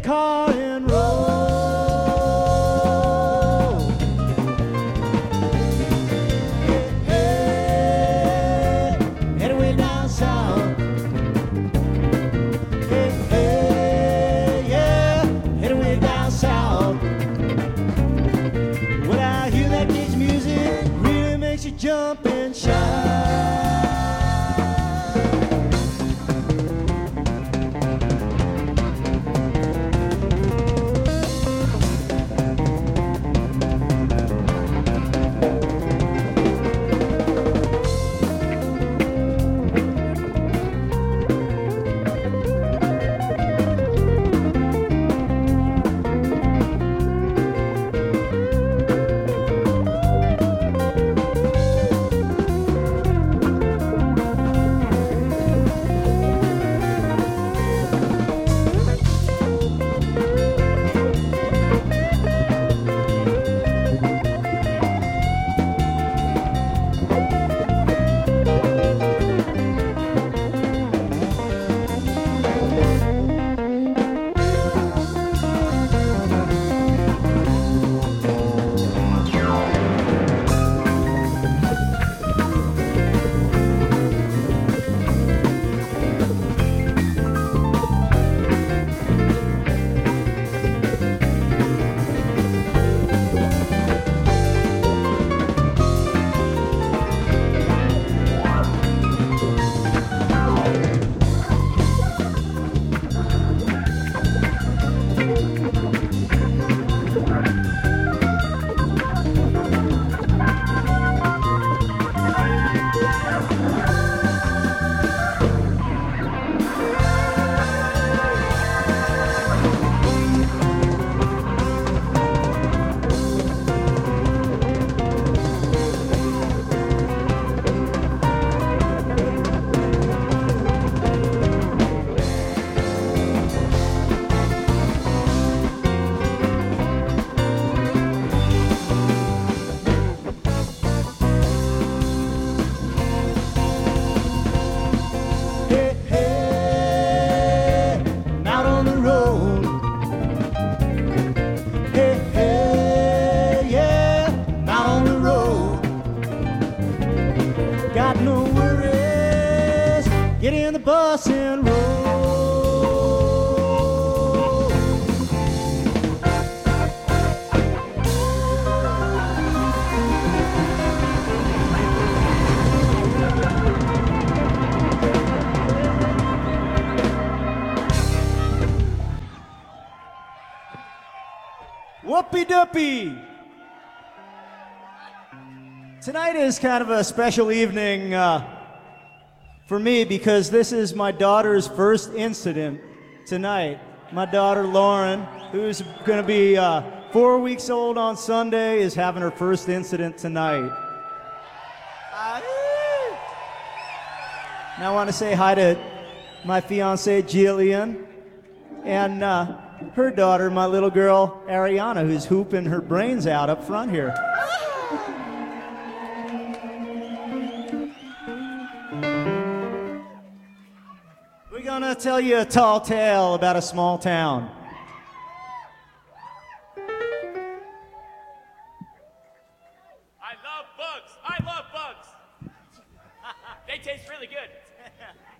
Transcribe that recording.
the car and roll. Hey, headed way down south. Hey, hey, yeah, headed way down south. When I hear that King's music, really makes you jump and shout. Bus and roll. Whoopie-doopie. Tonight is kind of a special evening for me because this is my daughter's first incident tonight. My daughter Lauren, who's going to be 4 weeks old on Sunday, is having her first incident tonight. And I want to say hi to my fiancée Jillian and her daughter, my little girl Ariana, who's hooping her brains out up front here. We're gonna tell you a tall tale about a small town. I love bugs. They taste really good.